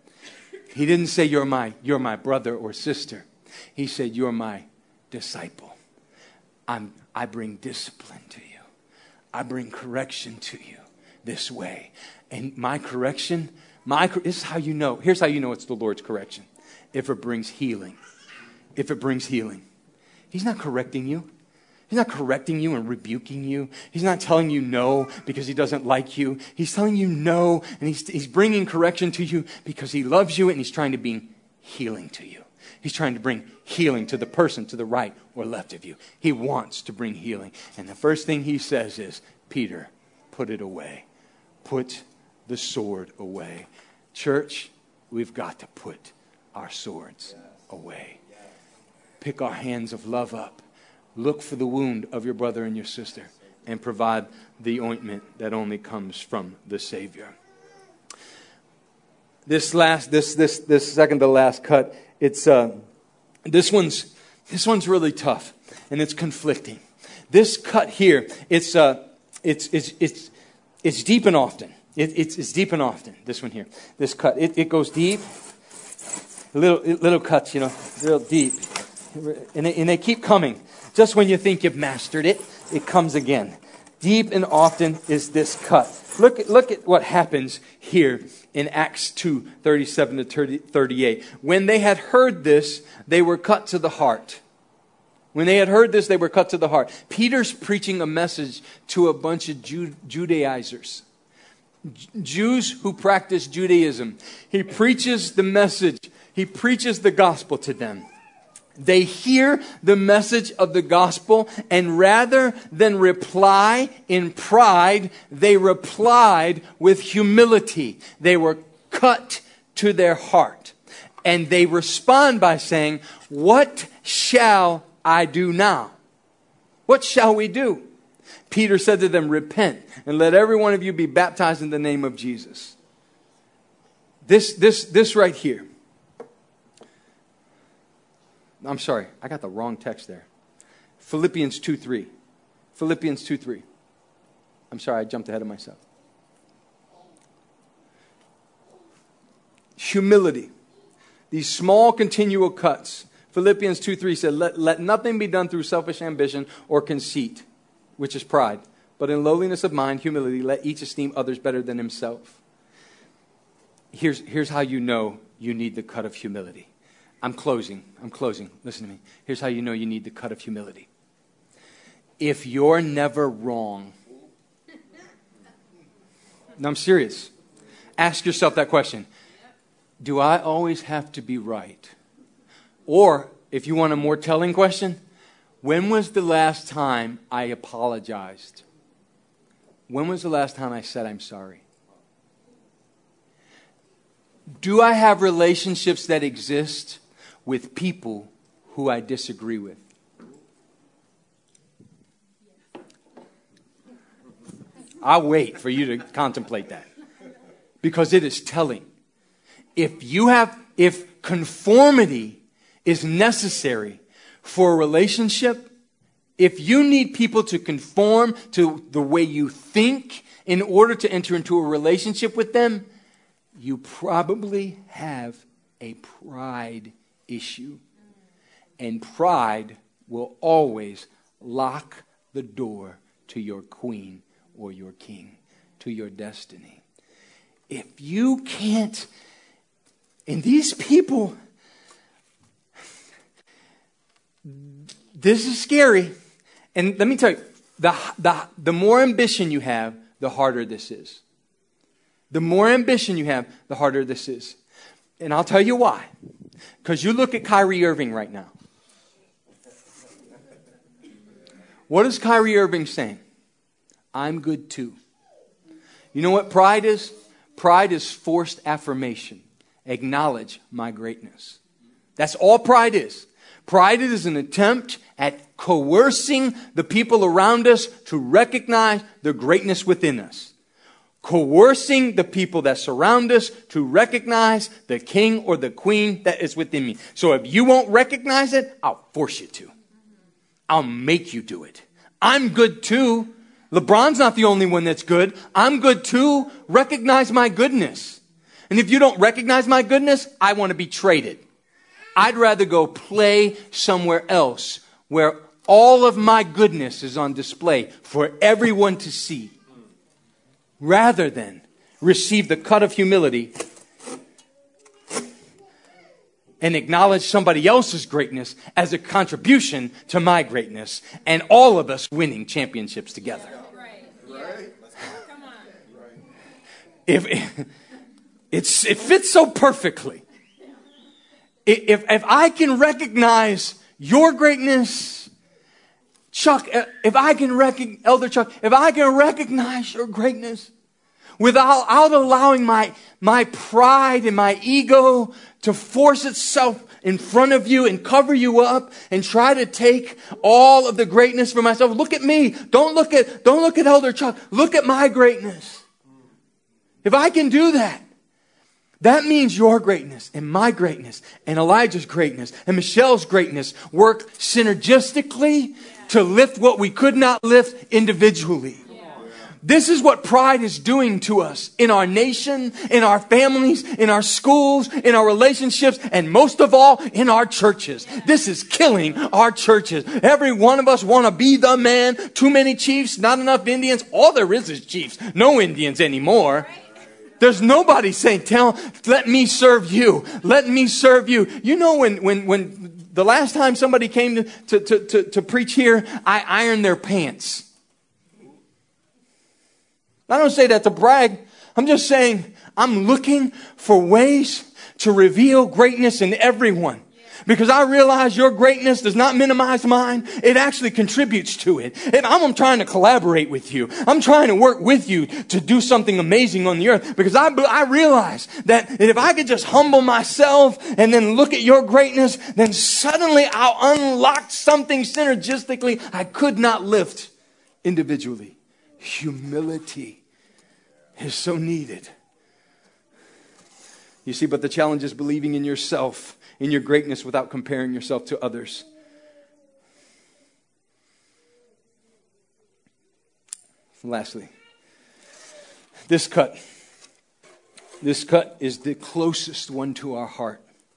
He didn't say you're my, you're my brother or sister. He said, you're my disciple. I'm, I bring discipline to you. I bring correction to you this way. And my correction, my, this is how you know. Here's how you know it's the Lord's correction. If it brings healing. If it brings healing. He's not correcting you. He's not correcting you and rebuking you. He's not telling you no because He doesn't like you. He's telling you no, and he's, he's bringing correction to you because He loves you and He's trying to bring healing to you. He's trying to bring healing to the person to the right or left of you. He wants to bring healing. And the first thing He says is, Peter, put it away. Put the sword away. Church, we've got to put our swords away. Pick our hands of love up. Look for the wound of your brother and your sister and provide the ointment that only comes from the Savior. This last, this this this second to last cut, it's uh, this one's this one's really tough and it's conflicting. This cut here, it's uh, it's it's it's it's deep and often. It, it's it's deep and often. This one here, this cut, it, it goes deep. Little little cuts, you know, real deep, and they, and they keep coming. Just when you think you've mastered it, it comes again. Deep and often is this cut. Look at, look at what happens here in Acts two, thirty-seven to thirty-eight. When they had heard this, they were cut to the heart. When they had heard this, they were cut to the heart. Peter's preaching a message to a bunch of Ju- Judaizers. Jews who practice Judaism. He preaches the message. He preaches the gospel to them. They hear the message of the gospel, and rather than reply in pride, they replied with humility. They were cut to their heart. And they respond by saying, what shall I do now? What shall we do? Peter said to them, repent, and let every one of you be baptized in the name of Jesus. This, this, this right here. I'm sorry, I got the wrong text there. Philippians two three. Philippians two three. I'm sorry, I jumped ahead of myself. Humility. These small continual cuts. Philippians two three said, let, let nothing be done through selfish ambition or conceit, which is pride. But in lowliness of mind, humility, let each esteem others better than himself. Here's, here's how you know you need the cut of humility. I'm closing. I'm closing. Listen to me. Here's how you know you need the cut of humility. If you're never wrong. No, I'm serious. Ask yourself that question. Do I always have to be right? Or, if you want a more telling question, when was the last time I apologized? When was the last time I said I'm sorry? Do I have relationships that exist with people who I disagree with? I'll wait for you to contemplate that. Because it is telling. If you have, if conformity is necessary for a relationship, if you need people to conform to the way you think in order to enter into a relationship with them, you probably have a pride issue. And pride will always lock the door to your queen or your king, to your destiny. If you can't, and these people, this is scary. And let me tell you, the, the, the more ambition you have, the harder this is. The more ambition you have, the harder this is. And I'll tell you why. Because you look at Kyrie Irving right now. What is Kyrie Irving saying? I'm good too. You know what pride is? Pride is forced affirmation. Acknowledge my greatness. That's all pride is. Pride is an attempt at coercing the people around us to recognize the greatness within us. Coercing the people that surround us to recognize the king or the queen that is within me. So if you won't recognize it, I'll force you to. I'll make you do it. I'm good too. LeBron's not the only one that's good. I'm good too. Recognize my goodness. And if you don't recognize my goodness, I want to be traded. I'd rather go play somewhere else where all of my goodness is on display for everyone to see, rather than receive the cut of humility and acknowledge somebody else's greatness as a contribution to my greatness, and all of us winning championships together. If it's, it fits so perfectly. If, if I can recognize your greatness, Chuck, if I can recognize, Elder Chuck, if I can recognize your greatness without, without allowing my, my pride and my ego to force itself in front of you and cover you up and try to take all of the greatness for myself. Look at me. Don't look at, don't look at Elder Chuck. Look at my greatness. If I can do that, that means your greatness and my greatness and Elijah's greatness and Michelle's greatness work synergistically yeah. to lift what we could not lift individually. Yeah. This is what pride is doing to us in our nation, in our families, in our schools, in our relationships, and most of all, in our churches. Yeah. This is killing our churches. Every one of us want to be the man. Too many chiefs, not enough Indians. All there is is chiefs. No Indians anymore. Right. There's nobody saying, tell, let me serve you. Let me serve you. You know, when, when, when the last time somebody came to, to, to, to, to preach here, I ironed their pants. I don't say that to brag. I'm just saying I'm looking for ways to reveal greatness in everyone. Because I realize your greatness does not minimize mine. It actually contributes to it. And I'm trying to collaborate with you. I'm trying to work with you to do something amazing on the earth. Because I, I realize that if I could just humble myself and then look at your greatness, then suddenly I'll unlock something synergistically I could not lift individually. Humility is so needed. You see, but the challenge is believing in yourself, in your greatness, without comparing yourself to others. Lastly, This cut. This cut is the closest one to our heart.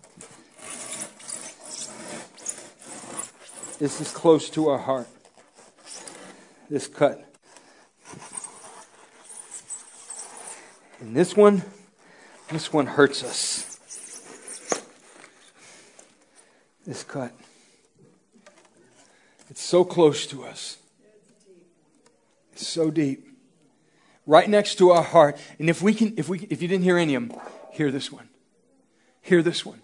This is close to our heart. This cut. And this one, this one hurts us. This cut. It's so close to us. It's so deep. Right next to our heart. And if we can, if we, if you didn't hear any of them, hear this one. Hear this one.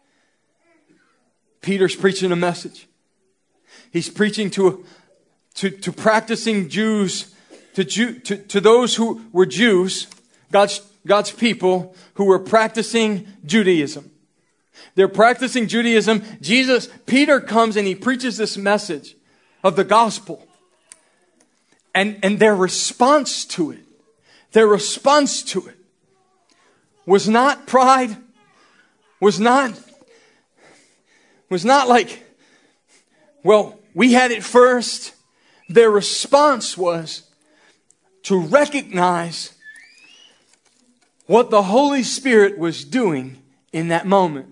Peter's preaching a message. He's preaching to, to, to practicing Jews, to, Jew, to, to those who were Jews, God's, God's people who were practicing Judaism. They're practicing Judaism. Jesus, Peter comes and he preaches this message of the gospel. And, and their response to it, their response to it was not pride, was not, was not like, well, we had it first. Their response was to recognize what the Holy Spirit was doing in that moment.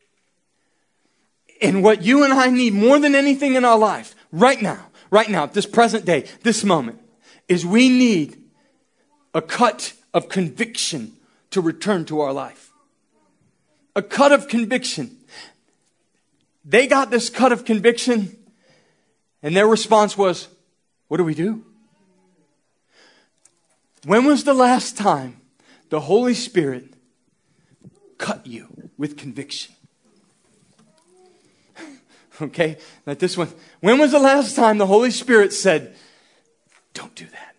And what you and I need more than anything in our life, right now, right now, this present day, this moment, is we need a cut of conviction to return to our life. A cut of conviction. They got this cut of conviction, and their response was, what do we do? When was the last time the Holy Spirit cut you with conviction? Okay, like this one. When was the last time the Holy Spirit said, don't do that?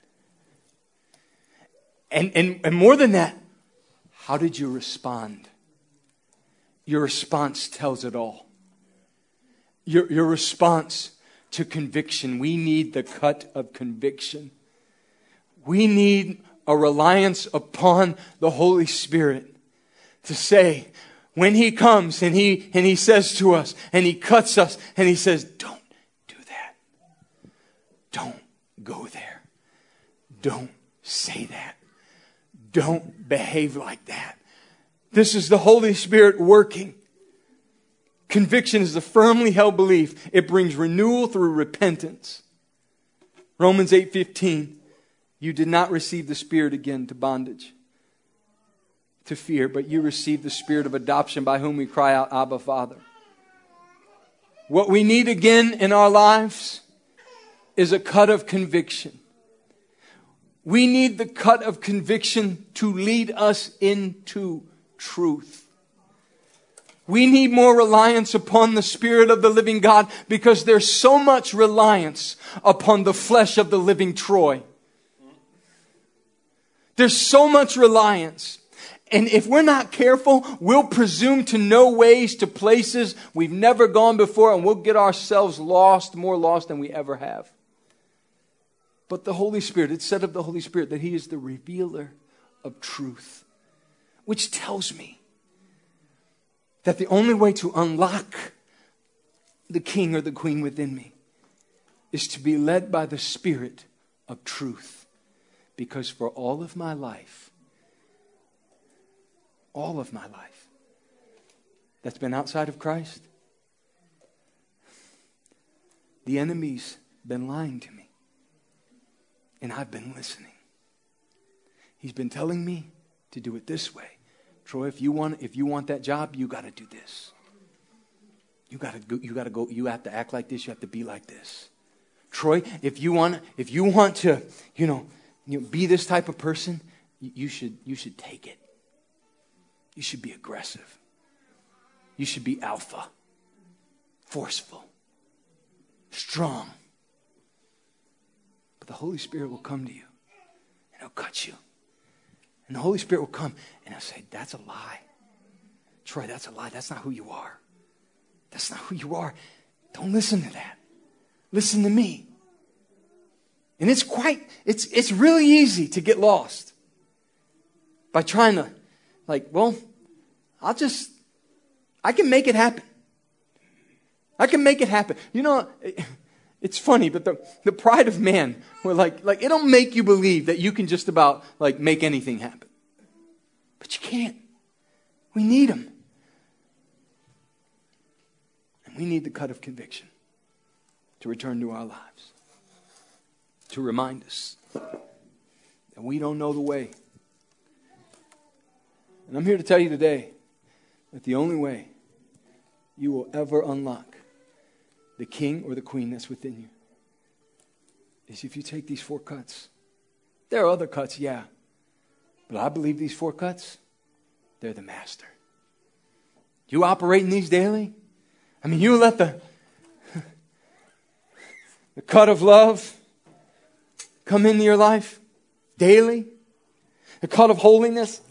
And, and, and more than that, how did you respond? Your response tells it all. Your, your response to conviction. We need the cut of conviction. We need a reliance upon the Holy Spirit to say, when He comes and He and He says to us and He cuts us and He says, don't do that. Don't go there. Don't say that. Don't behave like that. This is the Holy Spirit working. Conviction is a firmly held belief. It brings renewal through repentance. Romans eight fifteen. You did not receive the Spirit again to bondage, to fear, but you received the Spirit of adoption by whom we cry out, Abba, Father. What we need again in our lives is a cut of conviction. We need the cut of conviction to lead us into truth. We need more reliance upon the Spirit of the living God because there's so much reliance upon the flesh of the living Troy. There's so much reliance. And if we're not careful, we'll presume to know ways to places we've never gone before, and we'll get ourselves lost, more lost than we ever have. But the Holy Spirit, it said of the Holy Spirit that He is the revealer of truth, which tells me that the only way to unlock the king or the queen within me is to be led by the Spirit of truth. Because for all of my life, all of my life that's been outside of Christ, the enemy's been lying to me. And I've been listening. He's been telling me to do it this way. Troy, if you want if you want that job, you got to do this. You got to go, you got to go you have to act like this, you have to be like this. Troy, if you want if you want to, you know, you know, be this type of person, you, you should you should take it. You should be aggressive. You should be alpha. Forceful. Strong. But the Holy Spirit will come to you and He'll cut you. And the Holy Spirit will come and He'll say, that's a lie. Troy, that's a lie. That's not who you are. That's not who you are. Don't listen to that. Listen to me. And it's quite, it's it's really easy to get lost by trying to, like, well, I'll just, I can make it happen. I can make it happen. You know, It's funny, but the, the pride of man, where like, like it'll make you believe that you can just about like make anything happen. But you can't. We need him. And we need the cut of conviction to return to our lives. To remind us that we don't know the way. And I'm here to tell you today that the only way you will ever unlock the king or the queen that's within you is if you take these four cuts. There are other cuts, yeah. But I believe these four cuts, they're the master. You operate in these daily? I mean, you let the, the cut of love come into your life daily. The cut of holiness.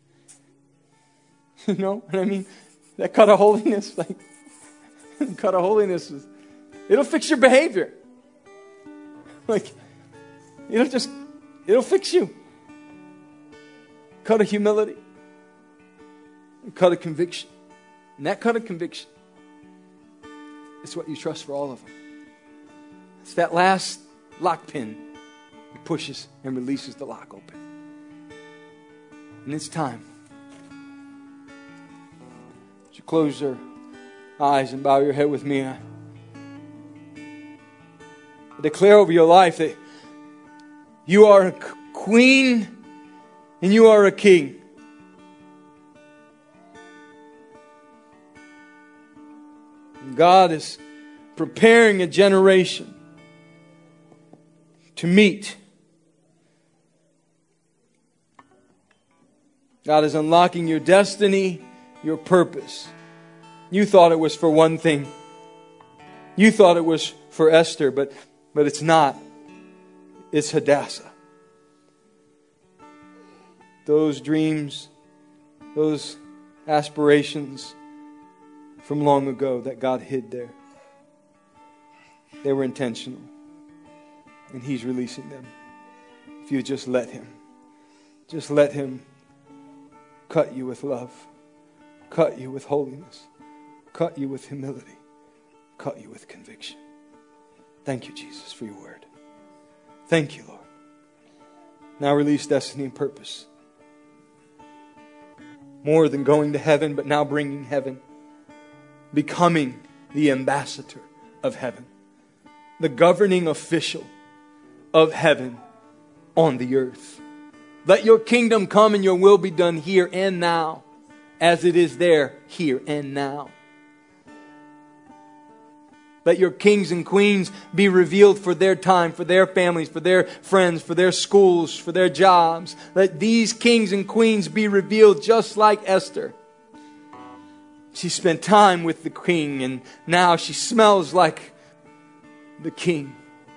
You know what I mean? That cut of holiness, like, the cut of holiness, is, it'll fix your behavior. Like, it'll just, it'll fix you. Cut of humility. Cut of conviction. And that cut of conviction is what you trust for all of them. It's that last lock pin that pushes and releases the lock open. And it's time. Would you close your eyes and bow your head with me? I declare over your life that you are a queen and you are a king. God is preparing a generation to meet. God is unlocking your destiny, your purpose. You thought it was for one thing. You thought it was for Esther, but, but it's not. It's Hadassah. Those dreams, those aspirations from long ago that God hid there, they were intentional. And He's releasing them. If you just let Him. Just let Him cut you with love. Cut you with holiness. Cut you with humility. Cut you with conviction. Thank you, Jesus, for your word. Thank you, Lord. Now release destiny and purpose. More than going to heaven, but now bringing heaven. Becoming the ambassador of heaven. The governing official of heaven on the earth. Let your kingdom come and your will be done here and now, as it is there, here and now. Let your kings and queens be revealed for their time, for their families, for their friends, for their schools, for their jobs. Let these kings and queens be revealed just like Esther. She spent time with the king and now she smells like the king.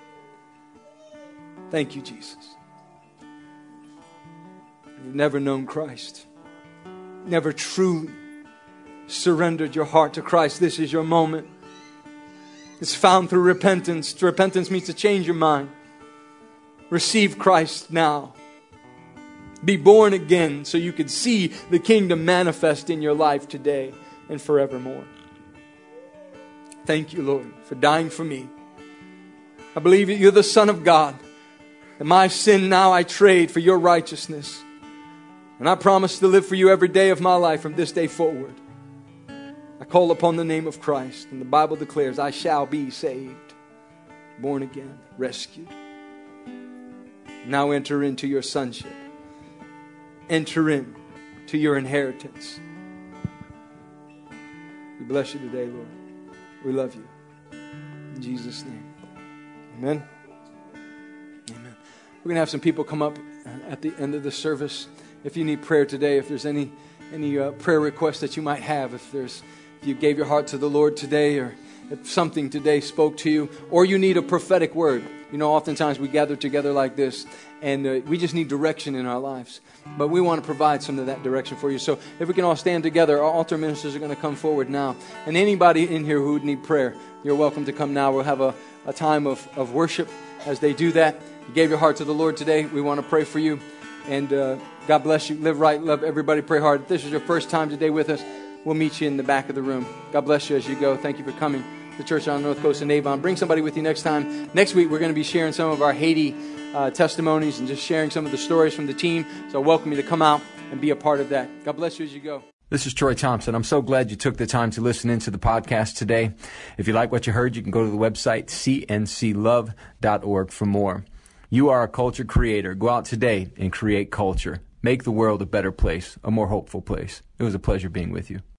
Thank you, Jesus. You've never known Christ. Never truly surrendered your heart to Christ. This is your moment. It's found through repentance. Repentance means to change your mind. Receive Christ now. Be born again so you can see the kingdom manifest in your life today and forevermore. Thank you, Lord, for dying for me. I believe that you're the Son of God. And my sin now I trade for your righteousness. And I promise to live for you every day of my life from this day forward. I call upon the name of Christ. And the Bible declares, I shall be saved, born again, rescued. Now enter into your sonship. Enter in to your inheritance. We bless you today, Lord. We love you. In Jesus' name. Amen. Amen. We're going to have some people come up at the end of the service. If you need prayer today, if there's any any uh, prayer requests that you might have, if there's if you gave your heart to the Lord today, or if something today spoke to you, or you need a prophetic word. You know, oftentimes we gather together like this, and uh, we just need direction in our lives. But we want to provide some of that direction for you. So if we can all stand together, our altar ministers are going to come forward now. And anybody in here who would need prayer, you're welcome to come now. We'll have a, a time of, of worship as they do that. You gave your heart to the Lord today. We want to pray for you. And uh, God bless you. Live right. Love everybody. Pray hard. If this is your first time today with us, we'll meet you in the back of the room. God bless you as you go. Thank you for coming. the church on the North Coast in Avon. Bring somebody with you next time. Next week, we're going to be sharing some of our Haiti uh, testimonies and just sharing some of the stories from the team. So I welcome you to come out and be a part of that. God bless you as you go. This is Troy Thompson. I'm so glad you took the time to listen into the podcast today. If you like what you heard, you can go to the website c n c love dot org for more. You are a culture creator. Go out today and create culture. Make the world a better place, a more hopeful place. It was a pleasure being with you.